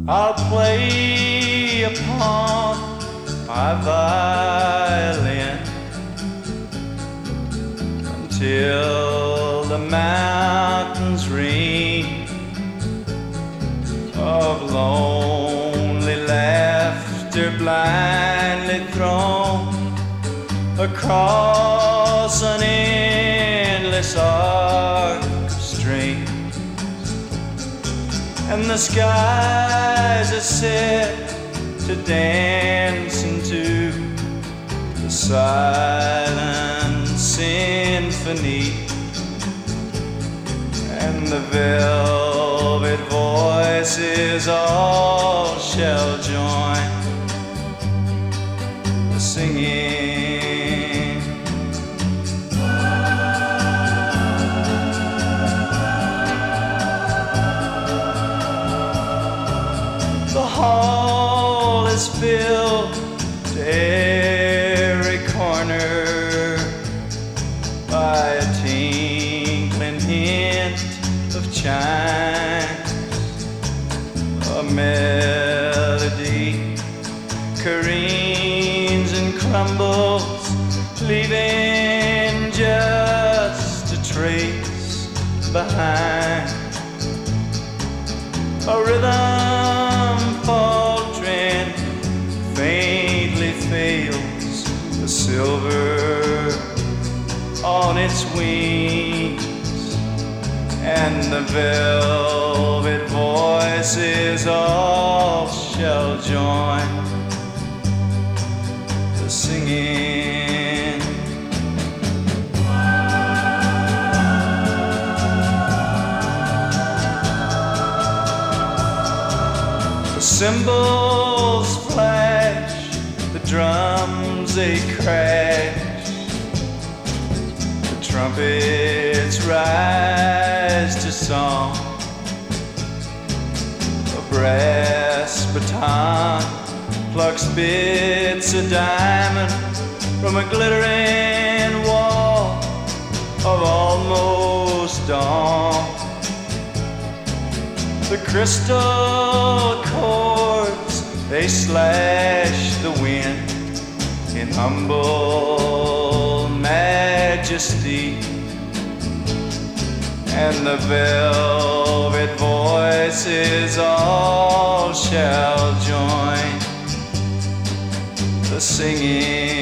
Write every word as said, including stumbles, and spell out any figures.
I'll play upon my violin until the mountains ring of lonely laughter blindly thrown across an endless arc of strings. And the skies are set to dance into the silent symphony, and the velvet voices all shall join the singing. The hall is filled to every corner by a tinkling hint of chimes, a melody careens and crumbles, leaving just a trace behind. A rhythm faltering faintly fails, the silver on its wings, and the velvet voices all shall join the singing. The cymbals flash, the drums they crash, the trumpets rise to song. A brass baton plucks bits of diamond from a glittering wall of almost dawn. The crystal chords, they slash the wind in humble majesty, and the velvet voices all shall join the singing.